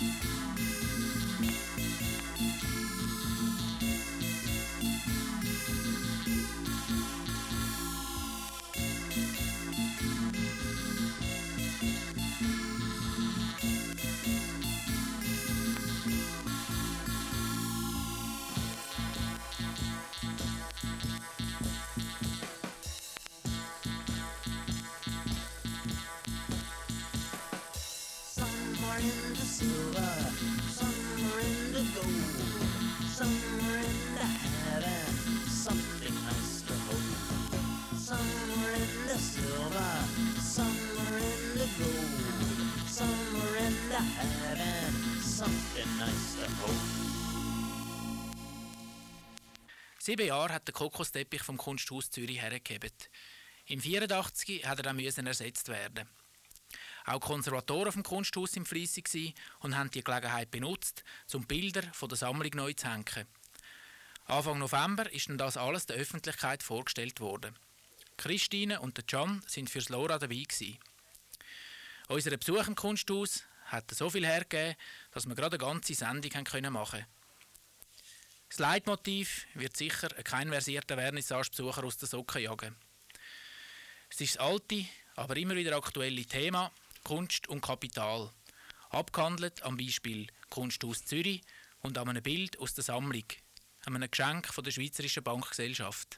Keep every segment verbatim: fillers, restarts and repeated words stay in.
in the silver, somewhere in the gold, somewhere in the heaven, something nice to hold. Somewhere in the silver, somewhere in the gold, somewhere in the heaven, something nice to hold. Sieben Jahre hat der Kokosteppich vom Kunsthaus Zürich hergegeben. Im vierundachtzig hat er dann müssen ersetzt werden. Auch die Konservatoren vom Kunsthaus waren fleissig und haben die Gelegenheit benutzt, um Bilder von der Sammlung neu zu hängen. Anfang November ist dann das alles der Öffentlichkeit vorgestellt worden. Christine und der Can sind fürs Lora dabei gewesen. Unser Besuch im Kunsthaus hat so viel hergegeben, dass wir gerade eine ganze Sendung machen können. Das Leitmotiv wird sicher kein versierter Vernissage-Besucher aus den Socken jagen. Es ist das alte, aber immer wieder aktuelle Thema Kunst und Kapital. Abgehandelt am Beispiel Kunsthaus Zürich und an einem Bild aus der Sammlung, an einem Geschenk von der Schweizerischen Bankgesellschaft.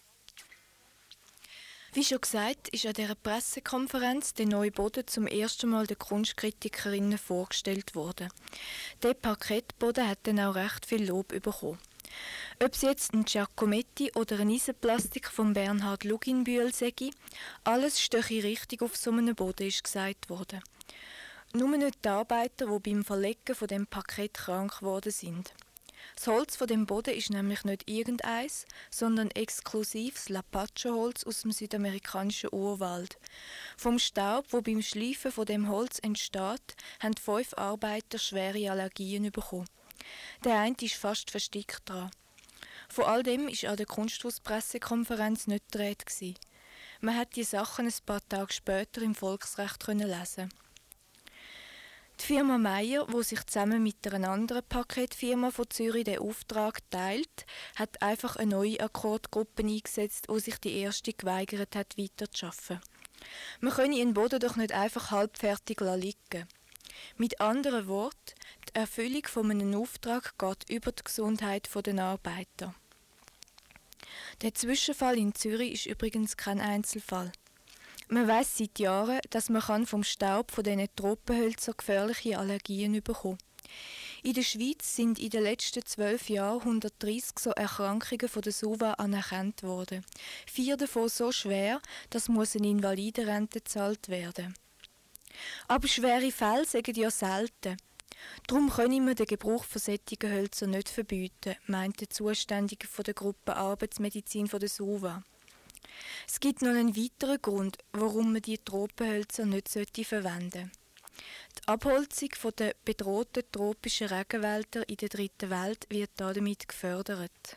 Wie schon gesagt, ist an dieser Pressekonferenz der neue Boden zum ersten Mal den Kunstkritikerinnen vorgestellt worden. Der Parkettboden hat dann auch recht viel Lob bekommen. Ob es jetzt ein Giacometti oder ein Eisenplastik von Bernhard Luginbühl sei, alles stehe richtig auf so einem Boden, ist gesagt worden. Nur nicht die Arbeiter, die beim Verlegen von dem Parkett krank geworden sind. Das Holz von dem Boden ist nämlich nicht irgendeins, sondern exklusives Lapacho-Holz aus dem südamerikanischen Urwald. Vom Staub, wo beim Schleifen von dem Holz entsteht, haben fünf Arbeiter schwere Allergien bekommen. Der eine ist fast verstickt dran. Von all dem war an der Kunsthaus-Pressekonferenz nicht die Rede gewesen. Man hat die Sachen ein paar Tage später im Volksrecht lesen. Die Firma Meyer, die sich zusammen mit einer anderen Paketfirma von Zürich den Auftrag teilt, hat einfach eine neue Akkordgruppe eingesetzt, die sich die erste geweigert hat, weiterzuarbeiten. Man könne ihren Boden doch nicht einfach halbfertig liegen. Mit anderen Worten, die Erfüllung von einem Auftrag geht über die Gesundheit der Arbeiter. Der Zwischenfall in Zürich ist übrigens kein Einzelfall. Man weiss seit Jahren, dass man vom Staub von diesen Tropenhölzern gefährliche Allergien bekommen kann. In der Schweiz sind in den letzten zwölf Jahren hundertdreissig so Erkrankungen von der SUVA anerkannt worden. Vier davon so schwer, dass muss eine Invalidenrente gezahlt werden. Aber schwere Fälle sind ja selten. Darum können wir den Gebrauch von solchen Hölzern nicht verbieten, meint der Zuständige von der Gruppe Arbeitsmedizin von der SUVA. Es gibt noch einen weiteren Grund, warum man die Tropenhölzer nicht verwenden sollte. Die Abholzung der bedrohten tropischen Regenwälder in der dritten Welt wird damit gefördert.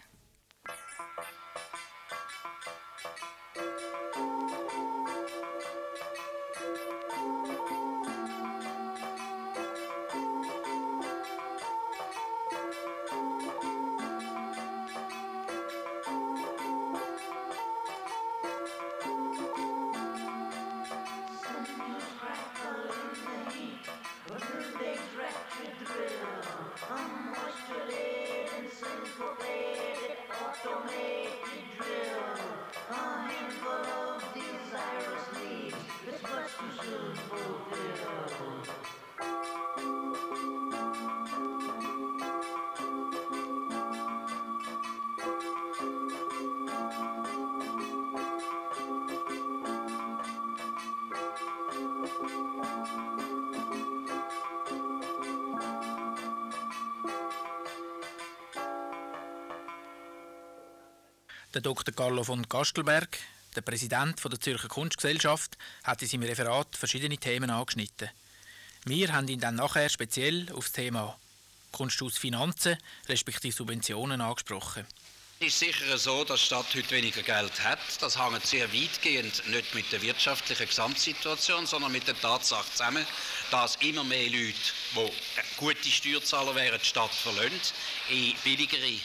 Der Doktor Carlo von Gastelberg, der Präsident der Zürcher Kunstgesellschaft, hat in seinem Referat verschiedene Themen angeschnitten. Wir haben ihn dann nachher speziell auf das Thema Kunsthaus Finanzen respektive Subventionen angesprochen. Es ist sicher so, dass die Stadt heute weniger Geld hat. Das hängt sehr weitgehend nicht mit der wirtschaftlichen Gesamtsituation, sondern mit der Tatsache zusammen, dass immer mehr Leute, die gute Steuerzahler wären, die Stadt verlassen, in billigere,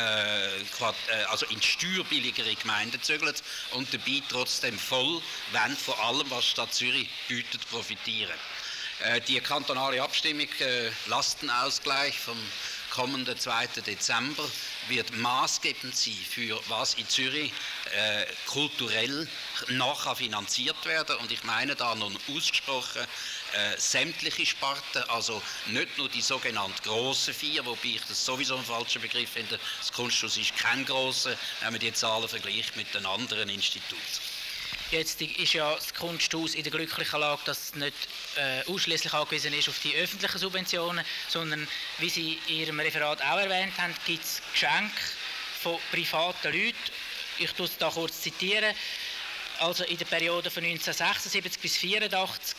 äh, also in steuerbilligere Gemeinden zügeln und dabei trotzdem voll wollen von allem, was die Stadt Zürich bietet, profitieren. Äh, die kantonale Abstimmung, äh, Lastenausgleich vom kommenden zweiten Dezember wird maßgebend sein für was in Zürich äh, kulturell nachher finanziert werden. Und ich meine da nun ausgesprochen äh, sämtliche Sparten, also nicht nur die sogenannten grossen vier, wobei ich das sowieso einen falschen Begriff finde. Das Kunsthaus ist kein grosser, wenn man die Zahlen vergleicht mit den anderen Instituten. Jetzt ist ja das Kunsthaus in der glücklichen Lage, dass es nicht äh, ausschließlich angewiesen ist auf die öffentlichen Subventionen, sondern, wie Sie in Ihrem Referat auch erwähnt haben, gibt es Geschenke von privaten Leuten. Ich tue es da kurz zitieren. Also in der Periode von neunzehnhundertsechsundsiebzig bis neunzehnhundertvierundachtzig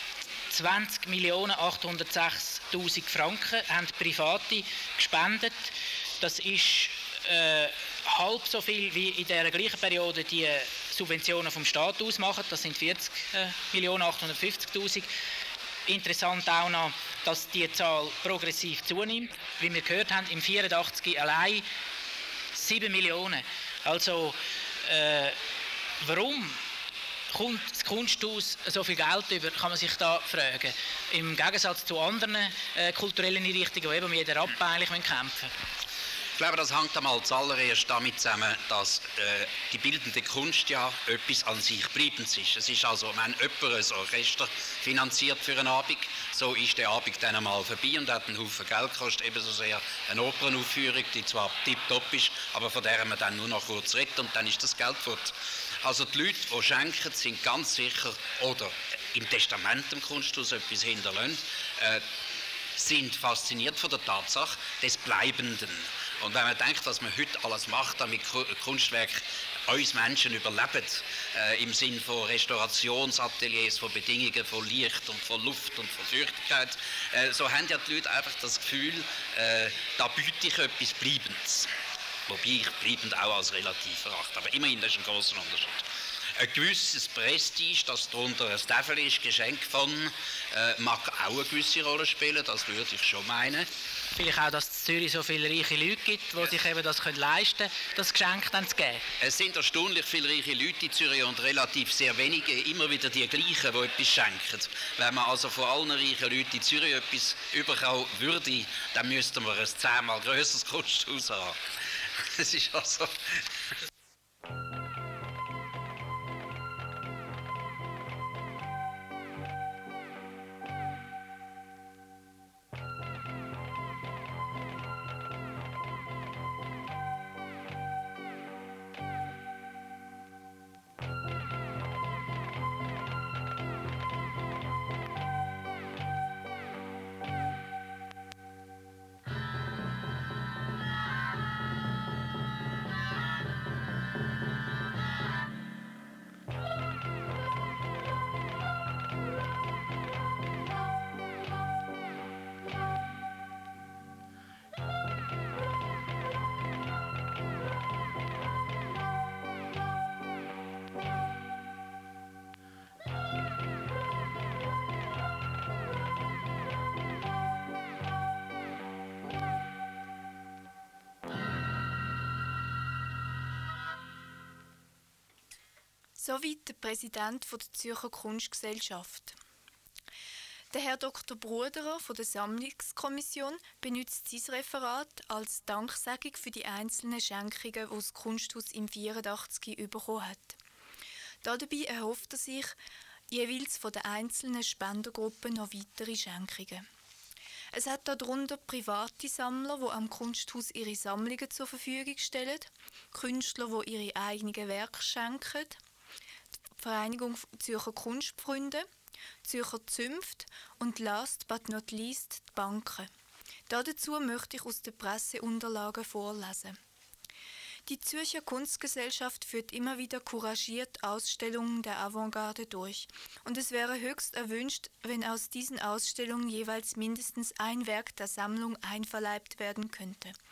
zwanzig Millionen achthundertsechstausend Franken haben Private gespendet. Das ist äh, halb so viel wie in der gleichen Periode die Subventionen vom Staat ausmachen. Das sind vierzig Millionen achthundertfünfzigtausend. Interessant auch noch, dass die Zahl progressiv zunimmt. Wie wir gehört haben, im vierundachtzig allein sieben Millionen. Also äh, warum kommt das Kunsthaus so viel Geld über, kann man sich da fragen. Im Gegensatz zu anderen äh, kulturellen Einrichtungen, die eben um jeden Rappen eigentlich kämpfen müssen. Ich glaube, das hängt einmal zuallererst damit zusammen, dass äh, die bildende Kunst ja etwas an sich bleibend ist. Es ist also, wenn jemand ein Orchester finanziert für einen Abend, so ist der Abend dann einmal vorbei und hat einen Haufen Geld gekostet, ebenso sehr eine Opernaufführung, die zwar tipptopp ist, aber von der man dann nur noch kurz redet und dann ist das Geld fort. Also die Leute, die schenken, sind ganz sicher, oder im Testament dem Kunsthaus etwas hinterlassen, äh, sind fasziniert von der Tatsache des Bleibenden. Und wenn man denkt, was man heute alles macht, damit Kunstwerk uns Menschen überleben, äh, im Sinne von Restaurationsateliers, von Bedingungen von Licht und von Luft und von Feuchtigkeit, äh, so haben ja die Leute einfach das Gefühl, äh, da biete ich etwas Bleibendes. Wobei ich bleibend auch als relativ erachte, aber immerhin, das ist ein grosser Unterschied. Ein gewisses Prestige, das darunter ein Tafel ist, Geschenk von, äh, mag auch eine gewisse Rolle spielen, das würde ich schon meinen. Vielleicht auch, dass es in Zürich so viele reiche Leute gibt, die sich eben das leisten können, das Geschenk dann zu geben. Es sind erstaunlich viele reiche Leute in Zürich und relativ sehr wenige, immer wieder die gleichen, die etwas schenken. Wenn man also von allen reichen Leuten in Zürich etwas überkommen würde, dann müssten wir ein zehnmal grösseres Kunsthaus haben. Es ist also... Soweit der Präsident der Zürcher Kunstgesellschaft. Der Herr Doktor Bruderer von der Sammlungskommission benutzt sein Referat als Danksagung für die einzelnen Schenkungen, die das Kunsthaus im vierundachtzig bekommen hat. Dabei erhofft er sich jeweils von den einzelnen Spendergruppen noch weitere Schenkungen. Es hat darunter private Sammler, die am Kunsthaus ihre Sammlungen zur Verfügung stellen, Künstler, die ihre eigenen Werke schenken, die Vereinigung Zürcher Kunstfreunde, Zürcher Zünft und last but not least die Banken. Dazu möchte ich aus den Presseunterlagen vorlesen. Die Zürcher Kunstgesellschaft führt immer wieder couragiert Ausstellungen der Avantgarde durch. Und es wäre höchst erwünscht, wenn aus diesen Ausstellungen jeweils mindestens ein Werk der Sammlung einverleibt werden könnte.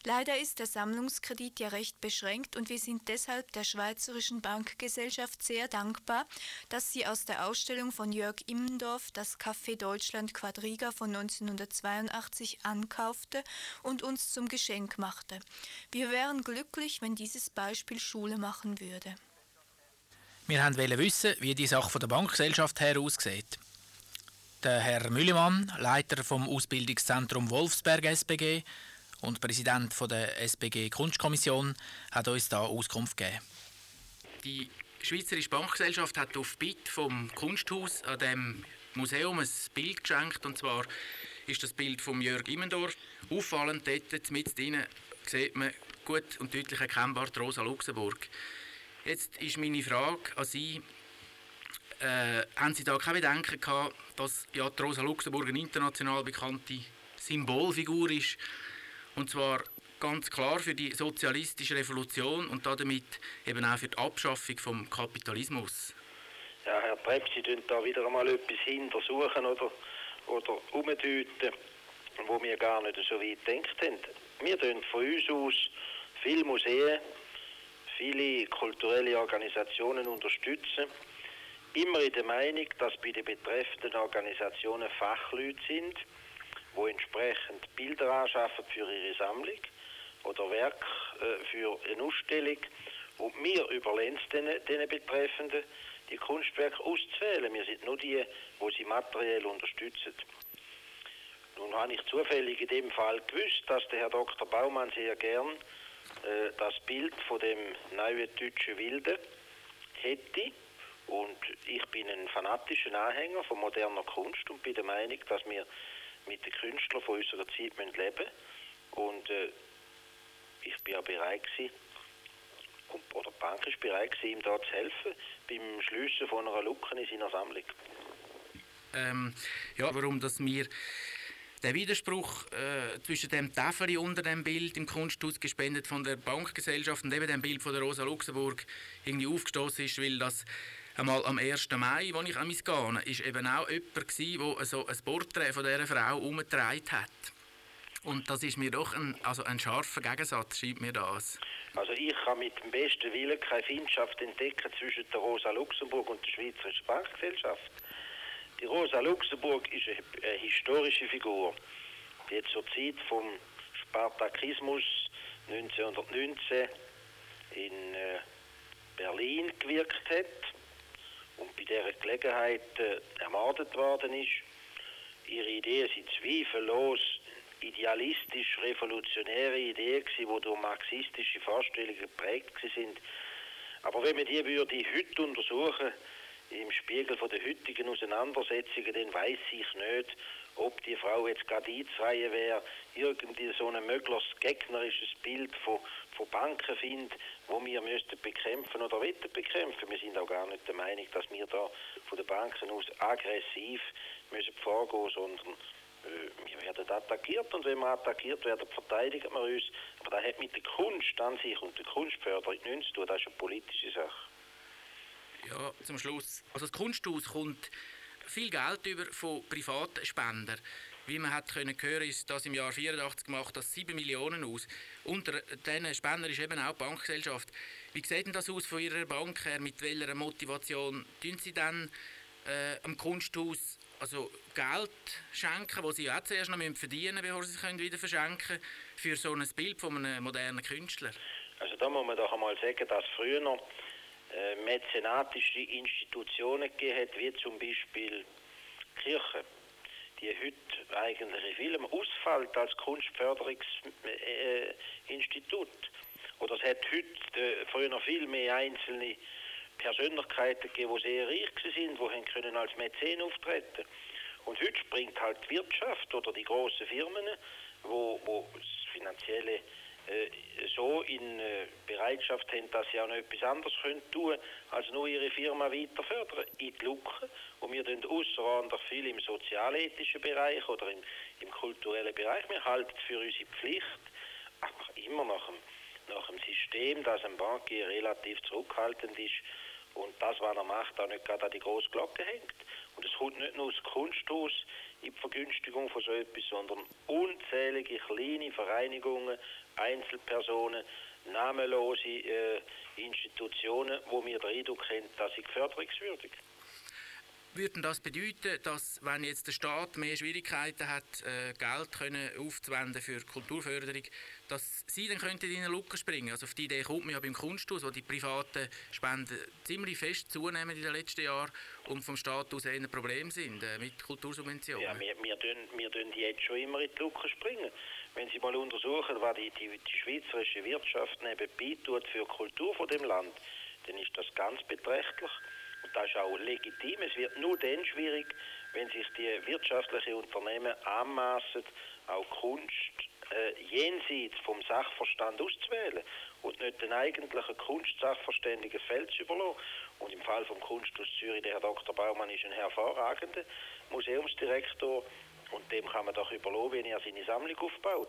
Leider ist der Sammlungskredit ja recht beschränkt und wir sind deshalb der Schweizerischen Bankgesellschaft sehr dankbar, dass sie aus der Ausstellung von Jörg Immendorf das Café Deutschland Quadriga von neunzehnhundertzweiundachtzig ankaufte und uns zum Geschenk machte. Wir wären glücklich, wenn dieses Beispiel Schule machen würde. Wir wollten wissen, wie die Sache von der Bankgesellschaft her aussieht. Der Herr Müllemann, Leiter vom Ausbildungszentrum Wolfsberg S B G und Präsident von der S B G Kunstkommission, hat uns da Auskunft gegeben. Die Schweizerische Bankgesellschaft hat auf Bitte vom Kunsthaus an dem Museum ein Bild geschenkt, und zwar ist das Bild von Jörg Immendorf. Auffallend dort mit drinnen sieht man gut und deutlich erkennbar die Rosa Luxemburg. Jetzt ist meine Frage an Sie, äh, haben Sie da keine Bedenken gehabt, dass ja, die Rosa Luxemburg eine international bekannte Symbolfigur ist, und zwar ganz klar für die sozialistische Revolution und damit eben auch für die Abschaffung vom Kapitalismus? Ja, Herr Prepp, Sie tun da wieder einmal etwas hintersuchen oder, oder umdeuten, wo wir gar nicht so weit gedacht haben. Wir tun von uns aus viele Museen, viele kulturelle Organisationen unterstützen, immer in der Meinung, dass bei den betreffenden Organisationen Fachleute sind, die entsprechend Bilder anschaffen für ihre Sammlung oder Werke äh, für eine Ausstellung. Und wir überlassen es den Betreffenden, die Kunstwerke auszuwählen. Wir sind nur die, die sie materiell unterstützen. Nun habe ich zufällig in dem Fall gewusst, dass der Herr Doktor Baumann sehr gern äh, das Bild von dem neuen deutschen Wilden hätte. Und ich bin ein fanatischer Anhänger von moderner Kunst und bin der Meinung, dass wir mit den Künstlern von unserer Zeit leben müssen. Und äh, ich bin auch bereit gewesen, oder die Bank ist bereit gewesen, ihm da zu helfen, beim Schliessen von einer Lücke in seiner Sammlung. Ähm, ja, warum dass wir der Widerspruch äh, zwischen dem Tafel unter dem Bild im Kunsthaus gespendet von der Bankgesellschaft und eben dem Bild von der Rosa Luxemburg irgendwie aufgestoßen ist, weil das einmal am ersten Mai, als ich an mich gehe, ist eben auch jemand gewesen, der so ein Porträt von dieser Frau umgetragen hat. Und das ist mir doch ein, also ein scharfer Gegensatz, scheint mir das. Also ich kann mit dem besten Willen keine Feindschaft entdecken zwischen der Rosa Luxemburg und der Schweizerischen Bankgesellschaft. Die Rosa Luxemburg ist eine, eine historische Figur, die zur Zeit vom Spartakismus neunzehnhundertneunzehn in äh, Berlin gewirkt hat und bei dieser Gelegenheit äh, ermordet worden ist. Ihre Ideen sind zweifellos idealistisch-revolutionäre Ideen gewesen, die durch marxistische Vorstellungen geprägt sind. Aber wenn man die würde heute untersuchen, im Spiegel von der heutigen Auseinandersetzungen, dann weiss ich nicht, ob die Frau jetzt gerade einzureihen wäre, irgendwie so ein möglichst gegnerisches Bild von, von Banken findet, wo wir müssten bekämpfen oder wollen bekämpfen. Wir sind auch gar nicht der Meinung, dass wir da von den Banken aus aggressiv müssen vorgehen, sondern äh, wir werden attackiert und wenn wir attackiert werden, verteidigen wir uns. Aber das hat mit der Kunst an sich und der Kunstförderung nichts zu tun, das ist eine politische Sache. Ja, zum Schluss. Also das Kunsthaus kommt viel Geld über von privaten Spendern. Wie man hat können hören, ist das im Jahr vierundachtzig gemacht das sieben Millionen aus. Unter diesen Spendern ist eben auch die Bankgesellschaft. Wie sieht denn das aus von Ihrer Bank her? Mit welcher Motivation tun Sie dann äh, am Kunsthaus also Geld schenken, das Sie ja auch zuerst noch verdienen müssen, bevor Sie es wieder verschenken können, für so ein Bild von einem modernen Künstler? Also da muss man doch einmal sagen, dass früher noch äh, mäzenatische Institutionen gegeben hat, wie zum Beispiel Kirche, die heute eigentlich in vielem ausfällt als Kunstförderungsinstitut. Äh, Oder es hat heute äh, früher noch viel mehr einzelne Persönlichkeiten gegeben, die sehr reich sind, die können als Mäzen auftreten. Und heute springt halt die Wirtschaft oder die grossen Firmen, wo, wo das Finanzielle äh, so in äh, Bereitschaft haben, dass sie auch noch etwas anderes können tun, als nur ihre Firma weiter fördern, in die Lücke. Und wir tun ausserordentlich viel im sozialethischen Bereich oder im, im kulturellen Bereich. Wir halten für unsere Pflicht, aber immer nach dem, nach dem System, dass ein Bankier relativ zurückhaltend ist und das, was er macht, auch nicht gerade an die grosse Glocke hängt. Und es kommt nicht nur aus Kunsthaus. in die Vergünstigung von so etwas, sondern unzählige kleine Vereinigungen, Einzelpersonen, namenlose äh, Institutionen, wo wir den Eindruck haben, dass sie förderungswürdig. Würde das bedeuten, dass, wenn jetzt der Staat mehr Schwierigkeiten hat, äh, Geld können aufzuwenden für Kulturförderung, dass Sie dann könnten in eine Lücke springen? Also auf die Idee kommt man ja beim Kunsthaus, wo die privaten Spenden ziemlich fest zunehmen in den letzten Jahren und vom Staat aus ein Problem sind äh, mit Kultursubventionen. Ja, wir, wir, tun, wir tun jetzt schon immer in die Lücke springen. Wenn Sie mal untersuchen, was die, die, die schweizerische Wirtschaft nebenbei tut für die Kultur von dem Land, dann ist das ganz beträchtlich. Und das ist auch legitim. Es wird nur dann schwierig, wenn sich die wirtschaftlichen Unternehmen anmassen, auch Kunst äh, jenseits vom Sachverstand auszuwählen und nicht den eigentlichen Kunstsachverständigen Feld zu überlassen. Und im Fall vom Kunsthaus Zürich, der Herr Doktor Baumann ist ein hervorragender Museumsdirektor und dem kann man doch überlassen, wenn er seine Sammlung aufbaut.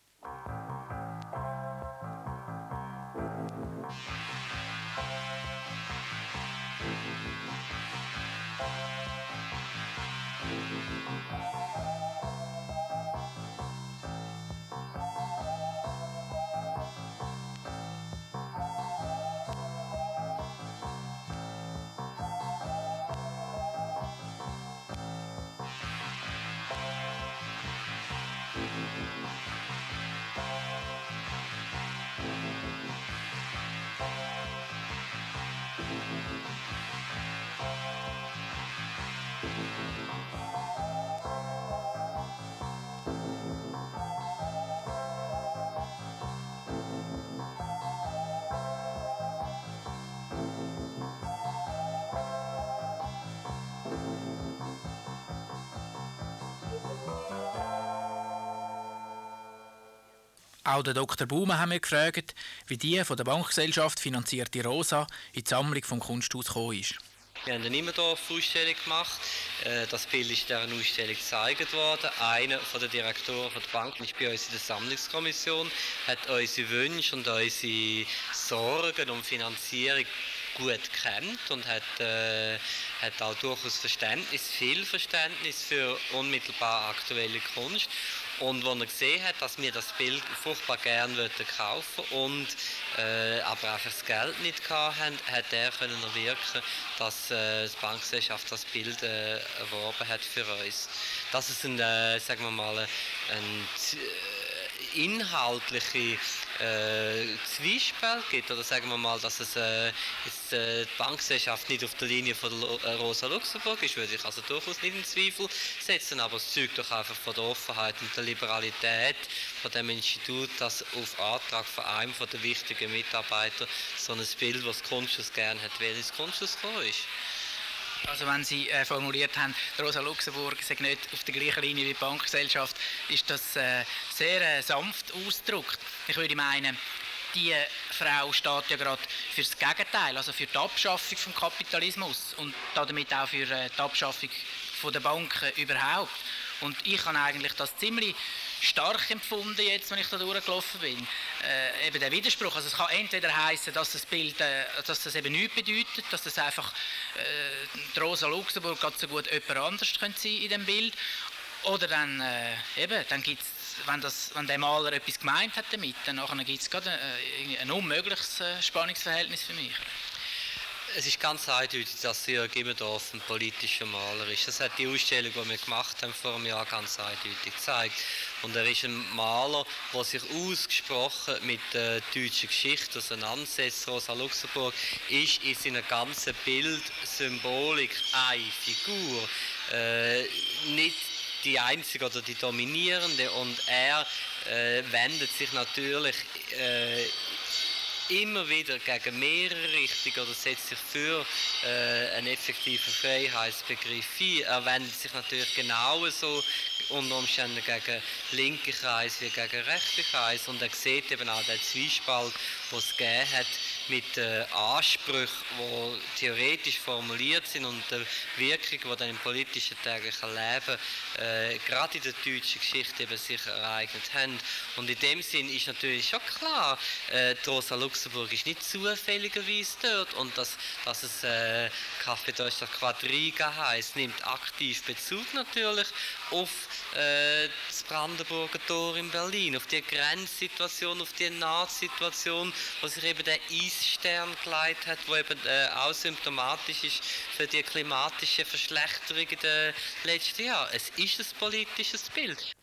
Auch den Doktor Baumann haben wir gefragt, wie die von der Bankgesellschaft finanzierte Rosa in die Sammlung vom Kunsthaus gekommen ist. Wir haben eine Nimmerdorf-Ausstellung gemacht. Das Bild ist in dieser Ausstellung gezeigt worden. Einer der Direktoren der Bank ist bei uns in der Sammlungskommission, hat unsere Wünsche und unsere Sorgen um Finanzierung gut kennt und hat, äh, hat auch durchaus Verständnis, viel Verständnis für unmittelbar aktuelle Kunst. Und als er gesehen hat, dass wir das Bild furchtbar gerne kaufen wollten und äh, aber einfach das Geld nicht hatten, hat er können erwirken, dass äh, die Bankgesellschaft das Bild äh, erworben hat für uns. Dass es ein, äh, sagen wir mal, ein, ein inhaltliche äh, Zwiespalt gibt, oder sagen wir mal, dass es äh, jetzt, äh, die Bankgesellschaft nicht auf der Linie von der äh, Rosa Luxemburg ist, würde ich also durchaus nicht in Zweifel setzen, aber es zeugt doch einfach von der Offenheit und der Liberalität von dem Institut, dass auf Antrag von einem von den wichtigen Mitarbeitern so ein Bild, das das Kunsthaus gerne hat, weil ins Kunsthaus gekommen ist. Also wenn Sie äh, formuliert haben, Rosa Luxemburg sei nicht auf der gleichen Linie wie die Bankgesellschaft, ist das äh, sehr äh, sanft ausgedrückt. Ich würde meinen, die Frau steht ja gerade für das Gegenteil, also für die Abschaffung des Kapitalismus und damit auch für äh, die Abschaffung von der Banken überhaupt. Und ich habe eigentlich das ziemlich stark empfunden, jetzt, wenn ich da durchgelaufen bin. Äh, eben der Widerspruch. Also es kann entweder heißen, dass das Bild, äh, dass das eben nichts bedeutet, dass das einfach äh, die Rosa Luxemburg ganz so gut jemand anders könnte sein in dem Bild. Oder dann, äh, eben, dann gibt's, wenn, das, wenn der Maler etwas gemeint hat damit, dann gibt es gerade äh, ein unmögliches äh, Spannungsverhältnis für mich. Es ist ganz eindeutig, dass Jörg Immerdorf ein politischer Maler ist. Das hat die Ausstellung, die wir gemacht haben, vor einem Jahr ganz eindeutig gezeigt. Und er ist ein Maler, der sich ausgesprochen mit der deutschen Geschichte auseinandersetzt. Rosa Luxemburg ist in seiner ganzen Bildsymbolik eine Figur. Äh, nicht die einzige oder die dominierende. Und er äh, wendet sich natürlich äh, immer wieder gegen mehrere Richtungen oder setzt sich für äh, einen effektiven Freiheitsbegriff ein. Er wendet sich natürlich genauso unter Umständen gegen linke Kreise wie gegen rechte Kreise und er sieht eben auch den Zwiespalt, den es gegeben hat mit äh, Ansprüchen, die theoretisch formuliert sind und der Wirkung, die dann im politischen täglichen Leben äh, gerade in der deutschen Geschichte eben sich ereignet haben. Und in dem Sinn ist natürlich schon klar, äh, die Rosa Luxemburg ist nicht zufälligerweise dort und dass, dass es äh, Café Deutschland Quadriga heisst, nimmt aktiv Bezug natürlich auf äh, das Brandenburger Tor in Berlin, auf die Grenzsituation, auf die Nahtsituation, wo sich eben der Eisstern geleitet hat, wo eben äh, auch symptomatisch ist für die klimatische Verschlechterung in den letzten Jahren. Es ist ein politisches Bild.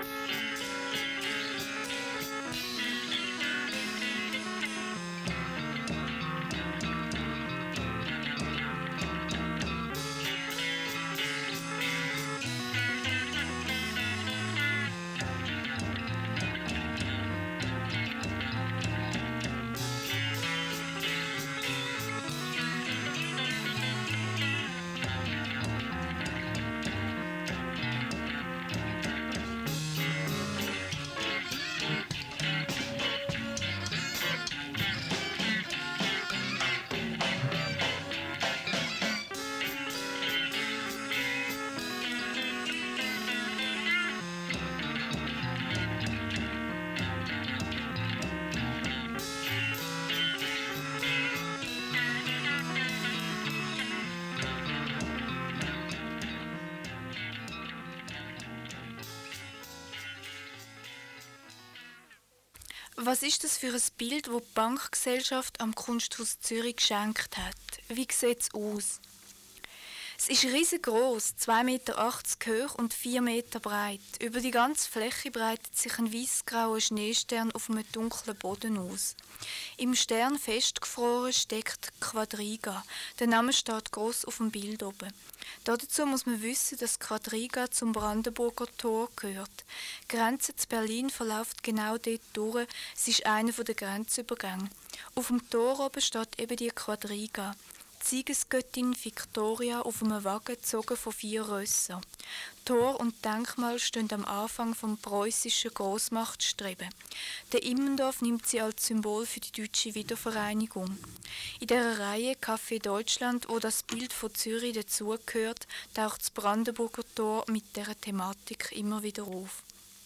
Was ist das für ein Bild, das die Bankgesellschaft am Kunsthaus Zürich geschenkt hat? Wie sieht es aus? Es ist riesengroß, zwei Meter achtzig hoch und vier Meter breit. Über die ganze Fläche breitet sich ein weißgrauer Schneestern auf einem dunklen Boden aus. Im Stern festgefroren steckt Quadriga. Der Name steht gross auf dem Bild oben. Dazu muss man wissen, dass Quadriga zum Brandenburger Tor gehört. Die Grenze zu Berlin verläuft genau dort durch. Es ist einer der Grenzübergänge. Auf dem Tor oben steht eben die Quadriga. Die Siegesgöttin Victoria auf einem Wagen gezogen von vier Rössern. Tor und Denkmal stehen am Anfang vom preußischen Grossmachtstreben. Der Immendorf nimmt sie als Symbol für die deutsche Wiedervereinigung. In dieser Reihe Café Deutschland, wo das Bild von Zürich dazugehört, taucht das Brandenburger Tor mit dieser Thematik immer wieder auf.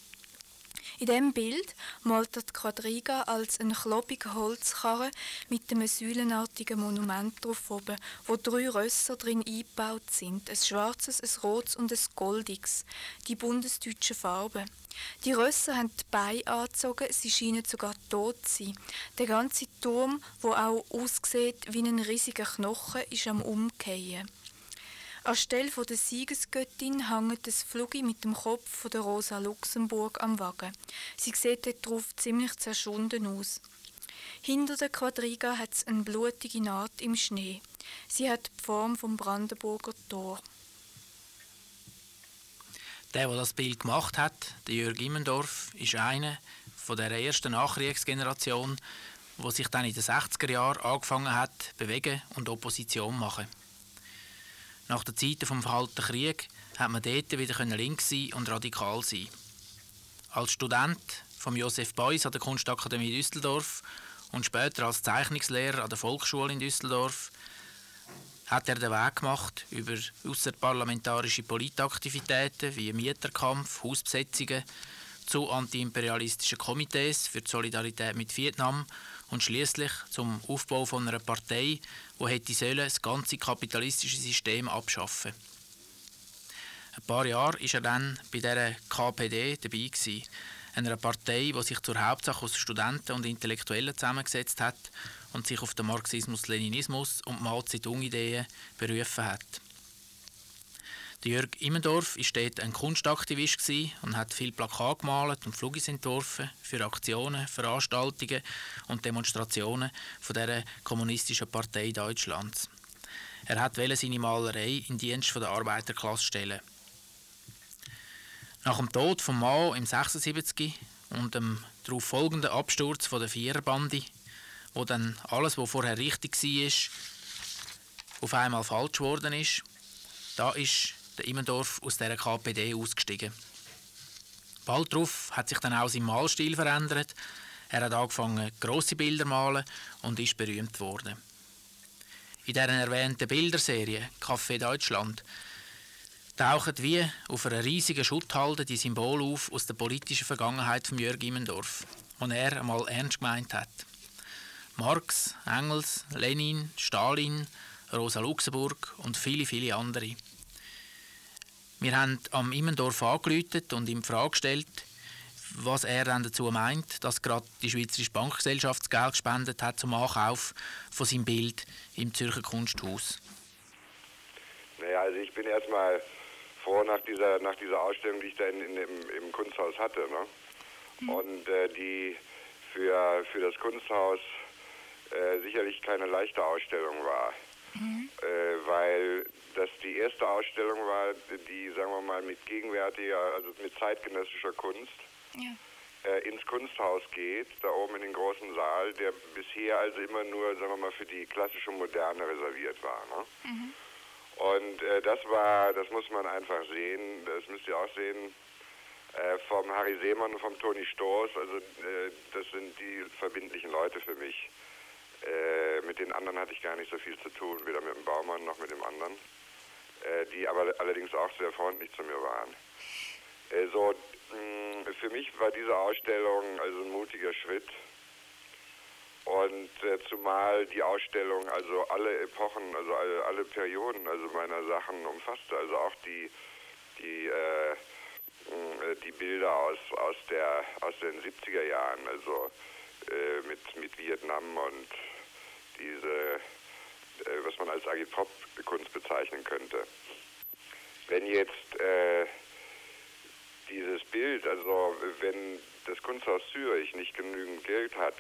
In diesem Bild malt die Quadriga als ein klobiger Holzkarren mit einem säulenartigen Monument drauf oben, wo drei Rösser drin eingebaut sind, ein schwarzes, ein rotes und ein goldiges, die bundesdeutschen Farben. Die Rösser haben die Beine angezogen, sie scheinen sogar tot zu sein. Der ganze Turm, der auch aussieht wie ein riesiger Knochen, ist am Umkehren. Anstelle der Siegesgöttin hängt das Flugi mit dem Kopf von der Rosa Luxemburg am Wagen. Sie sieht dort drauf ziemlich zerschunden aus. Hinter der Quadriga hat es eine blutige Naht im Schnee. Sie hat die Form vom Brandenburger Tor. Der, der das Bild gemacht hat, der Jürg Immendorf, ist einer von der ersten Nachkriegsgeneration, die sich dann in den sechziger Jahren angefangen hat, bewegen und Opposition zu machen. Nach den Zeiten des Kalten Krieges konnte man dort wieder links sein und radikal sein. Als Student von Josef Beuys an der Kunstakademie Düsseldorf und später als Zeichnungslehrer an der Volksschule in Düsseldorf hat er den Weg gemacht über ausserparlamentarische Politaktivitäten wie Mieterkampf, Hausbesetzungen zu antiimperialistischen Komitees für die Solidarität mit Vietnam und schließlich zum Aufbau von einer Partei, die hätte sollen das ganze kapitalistische System abschaffen. Ein paar Jahre war er dann bei dieser K P D dabei gewesen, einer Partei, die sich zur Hauptsache aus Studenten und Intellektuellen zusammengesetzt hat und sich auf den Marxismus-Leninismus und Mao Zedong-Ideen berufen hat. Der Jürg Immendorf war dort ein Kunstaktivist und hat viele Plakate gemalt und Flugis entworfen für Aktionen, Veranstaltungen und Demonstrationen von der kommunistischen Partei Deutschlands. Er wollte seine Malerei in Dienst der Arbeiterklasse stellen. Nach dem Tod von Mao im sechsundsiebzig und dem darauf folgenden Absturz von der Viererbande, wo dann alles, was vorher richtig war, auf einmal falsch geworden ist, da ist der Immendorf aus dieser K P D ausgestiegen. Bald darauf hat sich dann auch sein Malstil verändert. Er hat angefangen, grosse Bilder zu malen und ist berühmt geworden. In dieser erwähnten Bilderserie «Café Deutschland» tauchen wie auf einer riesigen Schutthalde die Symbole auf aus der politischen Vergangenheit von Jörg Immendorf, die er einmal ernst gemeint hat. Marx, Engels, Lenin, Stalin, Rosa Luxemburg und viele, viele andere. Wir haben am Immendorf angerufen und ihm die Frage gestellt, was er dann dazu meint, dass gerade die Schweizerische Bankgesellschaft das Geld gespendet hat zum Ankauf von seinem Bild im Zürcher Kunsthaus. Naja, also ich bin erstmal froh nach dieser, nach dieser Ausstellung, die ich da in, in, im, im Kunsthaus hatte. Ne? Mhm. Und äh, die für, für das Kunsthaus äh, sicherlich keine leichte Ausstellung war. Mhm. Äh, weil das die erste Ausstellung war, die, sagen wir mal, mit gegenwärtiger, also mit zeitgenössischer Kunst ja. äh, ins Kunsthaus geht, da oben in den großen Saal, der bisher also immer nur, sagen wir mal, für die klassische Moderne reserviert war. Ne? Mhm. Und äh, das war, das muss man einfach sehen, das müsst ihr auch sehen, äh, vom Harry Seemann und vom Toni Stoß, also äh, das sind die verbindlichen Leute für mich. Äh, mit den anderen hatte ich gar nicht so viel zu tun, weder mit dem Baumann noch mit dem anderen, äh, die aber allerdings auch sehr freundlich zu mir waren. Äh, so, mh, für mich war diese Ausstellung also ein mutiger Schritt und äh, zumal die Ausstellung also alle Epochen, also alle, alle Perioden also meiner Sachen umfasste, also auch die, die, äh, mh, die Bilder aus, aus, der, aus den siebziger Jahren, also äh, mit, mit Vietnam und diese, äh, was man als Agitprop-Kunst bezeichnen könnte. Wenn jetzt äh, dieses Bild, also wenn das Kunsthaus Zürich nicht genügend Geld hat,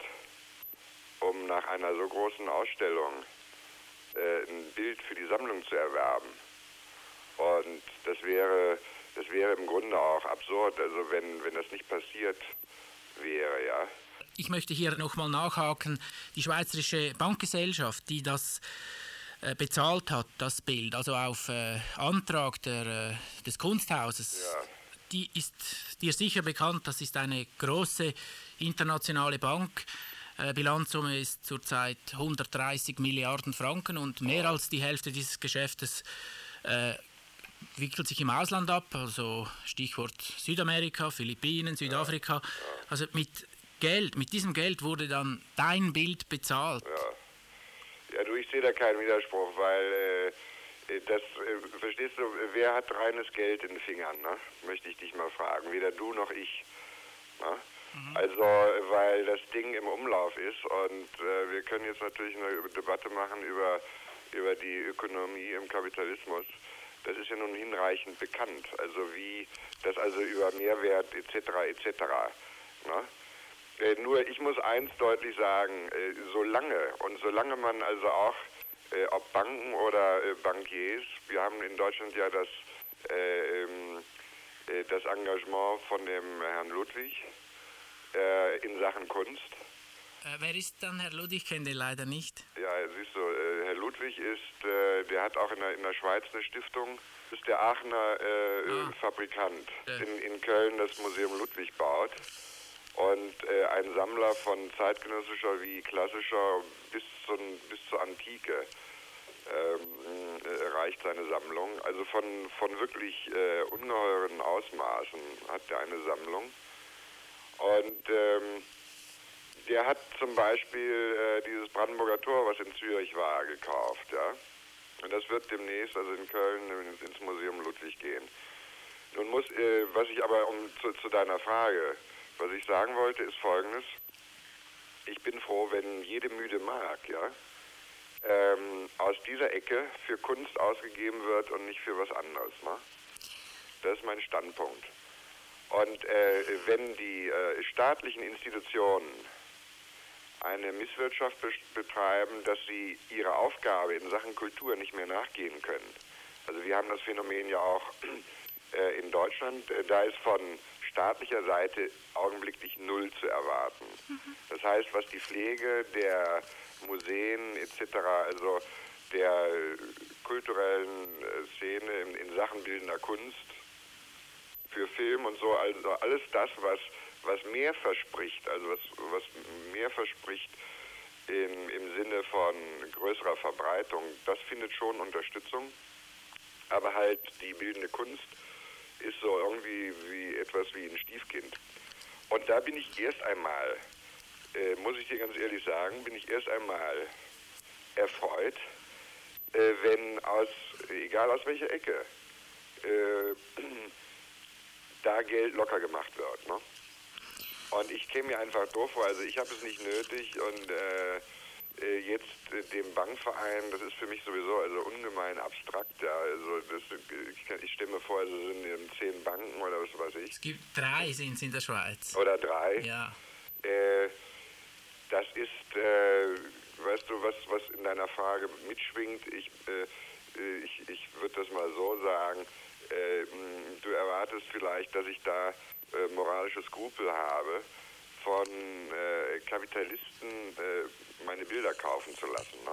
um nach einer so großen Ausstellung äh, ein Bild für die Sammlung zu erwerben, und das wäre, das wäre im Grunde auch absurd, also wenn, wenn das nicht passiert wäre, ja. Ich möchte hier nochmal nachhaken, die Schweizerische Bankgesellschaft, die das äh, bezahlt hat, das Bild, also auf äh, Antrag der, äh, des Kunsthauses, ja. Die ist dir sicher bekannt, das ist eine große internationale Bank. Äh, Bilanzsumme ist zurzeit hundertdreißig Milliarden Franken und mehr als die Hälfte dieses Geschäftes äh, wickelt sich im Ausland ab, also Stichwort Südamerika, Philippinen, Südafrika, ja. Ja. Also mit Geld, mit diesem Geld wurde dann dein Bild bezahlt. Ja, ja du, ich sehe da keinen Widerspruch, weil äh, das, äh, verstehst du, wer hat reines Geld in den Fingern, ne? Möchte ich dich mal fragen, weder du noch ich. Ne? Mhm. Also, weil das Ding im Umlauf ist und äh, wir können jetzt natürlich eine Debatte machen über, über die Ökonomie im Kapitalismus. Das ist ja nun hinreichend bekannt, also wie das also über Mehrwert et cetera et cetera. Ne? Äh, nur ich muss eins deutlich sagen, äh, solange und solange man also auch, äh, ob Banken oder äh, Bankiers, wir haben in Deutschland ja das, äh, äh, das Engagement von dem Herrn Ludwig äh, in Sachen Kunst. Äh, wer ist dann Herr Ludwig? Ich kenne den leider nicht. Ja, siehst du, äh, Herr Ludwig ist, äh, der hat auch in der, in der Schweiz eine Stiftung, ist der Aachener äh, ah. Fabrikant, äh. in, in Köln das Museum Ludwig baut. Und äh, ein Sammler von zeitgenössischer wie klassischer bis, zum, bis zur Antike ähm, äh, reicht seine Sammlung. Also von, von wirklich äh, ungeheuren Ausmaßen hat er eine Sammlung. Und ähm, der hat zum Beispiel äh, dieses Brandenburger Tor, was in Zürich war, gekauft. Ja? Und das wird demnächst, also in Köln, ins, ins Museum Ludwig gehen. Nun muss, äh, was ich aber, um zu, zu deiner Frage, was ich sagen wollte, ist Folgendes. Ich bin froh, wenn jede müde Mark, ja, ähm, aus dieser Ecke für Kunst ausgegeben wird und nicht für was anderes. Ne? Das ist mein Standpunkt. Und äh, wenn die äh, staatlichen Institutionen eine Misswirtschaft be- betreiben, dass sie ihrer Aufgabe in Sachen Kultur nicht mehr nachgehen können. Also wir haben das Phänomen ja auch äh, in Deutschland, äh, da ist von staatlicher Seite augenblicklich null zu erwarten. Mhm. Das heißt, was die Pflege der Museen et cetera, also der kulturellen Szene in, in Sachen bildender Kunst, für Film und so, also alles das, was was mehr verspricht, also was, was mehr verspricht im, im Sinne von größerer Verbreitung, das findet schon Unterstützung. Aber halt die bildende Kunst ist so irgendwie wie etwas wie ein Stiefkind. Und da bin ich erst einmal, äh, muss ich dir ganz ehrlich sagen, bin ich erst einmal erfreut, äh, wenn aus, egal aus welcher Ecke, äh, da Geld locker gemacht wird. Ne? Und ich käme mir einfach doof vor, also ich habe es nicht nötig und äh, jetzt äh, dem Bankverein, das ist für mich sowieso also ungemein abstrakt, ja, also das, ich, ich stelle mir vor, also sind eben zehn Banken oder was weiß ich. Es gibt drei sind es in der Schweiz. Oder drei. Ja. Äh, das ist, äh, weißt du, was, was in deiner Frage mitschwingt, ich, äh, ich, ich würde das mal so sagen, äh, du erwartest vielleicht, dass ich da äh, moralische Skrupel habe, von äh, Kapitalisten äh, meine Bilder kaufen zu lassen. Ne?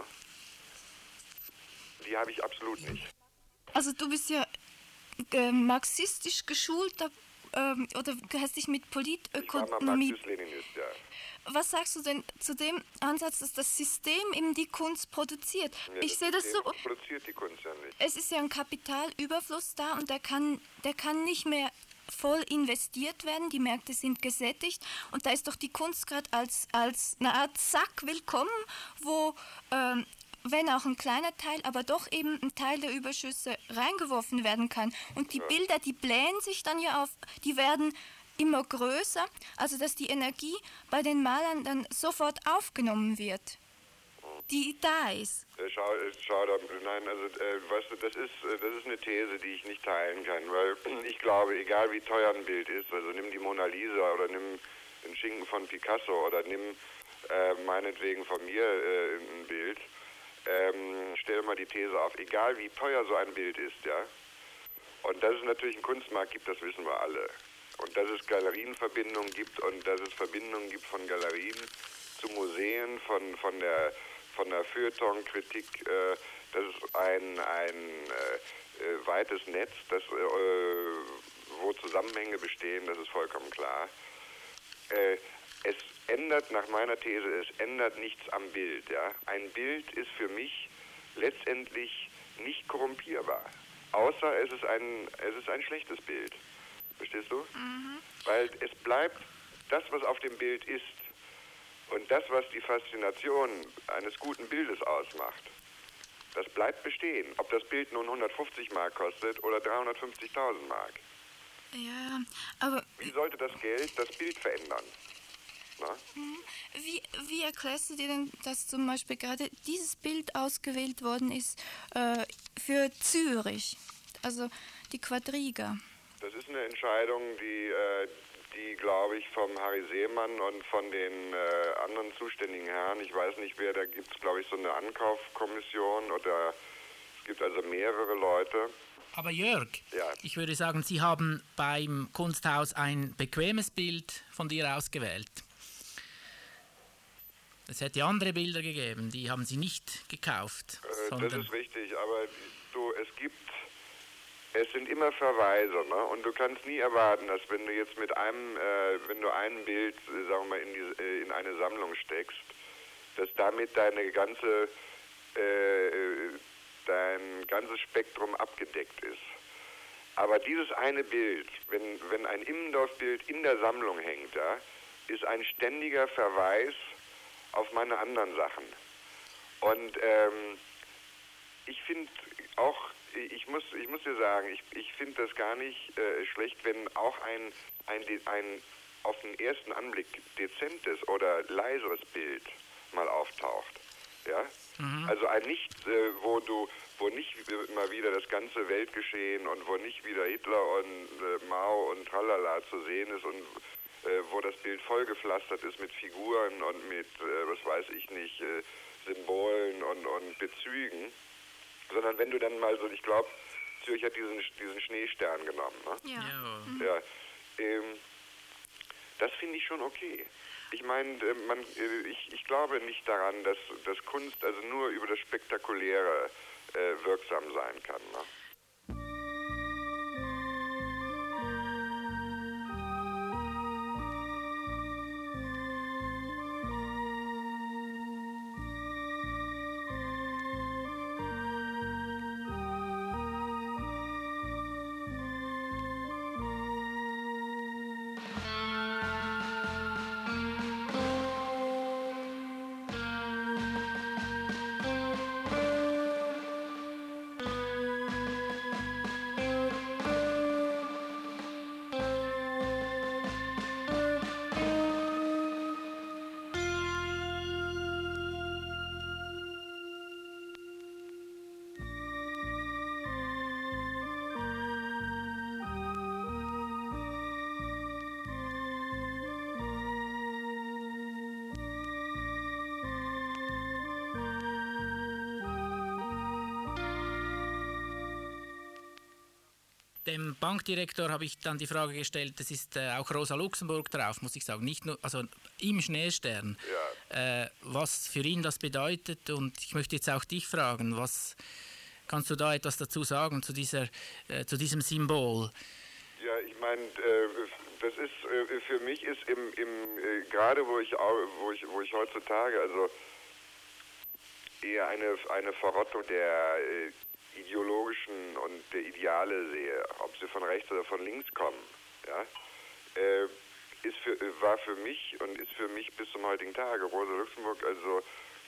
Die habe ich absolut nicht. Also du bist ja äh, marxistisch geschulter ähm, oder du hast dich mit Politökonomie... Ich war mal Marxist-Leninist, ja. Was sagst du denn zu dem Ansatz, dass das System eben die Kunst produziert? Ja, ich das sehe das System so... produziert die Kunst ja nicht. Es ist ja ein Kapitalüberfluss da und der kann, der kann nicht mehr voll investiert werden, die Märkte sind gesättigt und da ist doch die Kunst gerade als, als eine Art Sack willkommen, wo, ähm, wenn auch ein kleiner Teil, aber doch eben ein Teil der Überschüsse reingeworfen werden kann. Und die ja. Bilder, die blähen sich dann ja auf, die werden immer größer, also dass die Energie bei den Malern dann sofort aufgenommen wird, die da ist. Schau, schau da, nein, also äh, weißt du, das ist, das ist eine These, die ich nicht teilen kann, weil ich glaube, egal wie teuer ein Bild ist, also nimm die Mona Lisa oder nimm den Schinken von Picasso oder nimm äh, meinetwegen von mir äh, ein Bild, ähm, stell mal die These auf, egal wie teuer so ein Bild ist, ja, und dass es natürlich einen Kunstmarkt gibt, das wissen wir alle, und dass es Galerienverbindungen gibt und dass es Verbindungen gibt von Galerien zu Museen, von, von der von der Feuilleton-Kritik, äh, das ist ein, ein äh, weites Netz, das, äh, wo Zusammenhänge bestehen, das ist vollkommen klar. Äh, es ändert, nach meiner These, es ändert nichts am Bild. Ja? Ein Bild ist für mich letztendlich nicht korrumpierbar, außer es ist ein, es ist ein schlechtes Bild. Verstehst du? Mhm. Weil es bleibt das, was auf dem Bild ist, und das, was die Faszination eines guten Bildes ausmacht, das bleibt bestehen. Ob das Bild nun hundertfünfzig Mark kostet oder dreihundertfünfzigtausend Mark. Ja, aber... Wie sollte das Geld das Bild verändern? Na? Wie, wie erklärst du dir denn, dass zum Beispiel gerade dieses Bild ausgewählt worden ist äh, für Zürich, also die Quadriga? Das ist eine Entscheidung, die... Äh, die, glaube ich, vom Harry Seemann und von den äh, anderen zuständigen Herren, ich weiß nicht wer, da gibt es, glaube ich, so eine Ankaufkommission oder es gibt also mehrere Leute. Aber Jörg, ja. ich würde sagen, Sie haben beim Kunsthaus ein bequemes Bild von dir ausgewählt. Es hätte andere Bilder gegeben, die haben Sie nicht gekauft. Äh, sondern das ist richtig, aber du, es gibt Es sind immer Verweise, ne? Und du kannst nie erwarten, dass wenn du jetzt mit einem, äh, wenn du ein Bild, äh, sagen wir mal, in, die, äh, in eine Sammlung steckst, dass damit deine ganze, äh, dein ganzes Spektrum abgedeckt ist. Aber dieses eine Bild, wenn, wenn ein Immendorf-Bild in der Sammlung hängt, ja, ist ein ständiger Verweis auf meine anderen Sachen. Und ähm, ich finde auch, Ich muss, ich muss dir sagen, ich, ich finde das gar nicht äh, schlecht, wenn auch ein, ein, ein auf den ersten Anblick dezentes oder leiseres Bild mal auftaucht. Ja? Mhm. Also ein nicht, äh, wo du, wo nicht immer wieder das ganze Weltgeschehen und wo nicht wieder Hitler und äh, Mao und Tralala zu sehen ist und äh, wo das Bild vollgepflastert ist mit Figuren und mit, äh, was weiß ich nicht, äh, Symbolen und, und Bezügen. Sondern wenn du dann mal so, ich glaube, Zürich hat diesen, diesen Schneestern genommen, ne? Ja. Mhm. Ja. Ähm, das finde ich schon okay. Ich meine, äh, man, äh, ich, ich glaube nicht daran, dass, dass Kunst also nur über das Spektakuläre äh, wirksam sein kann, ne? dem Bankdirektor habe ich dann die Frage gestellt, es ist äh, auch Rosa Luxemburg drauf, muss ich sagen, nicht nur, also im Schneestern, ja. äh, was für ihn das bedeutet. Und ich möchte jetzt auch dich fragen, was kannst du da etwas dazu sagen zu, dieser, äh, zu diesem Symbol? Ja, ich meine, äh, das ist, äh, für mich ist im, im äh, gerade wo ich, wo, ich, wo ich heutzutage, also eher eine, eine Verrottung der äh, ideologischen und der Ideale sehe, ob sie von rechts oder von links kommen, ja, äh, ist für, war für mich und ist für mich bis zum heutigen Tage Rosa Luxemburg also